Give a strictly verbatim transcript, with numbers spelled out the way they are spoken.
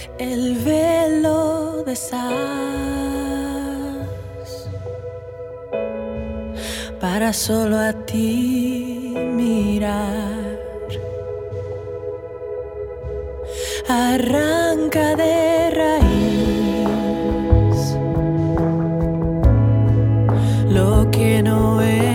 el velo de sal para solo a ti mirar. Arranca de raíz lo que no es.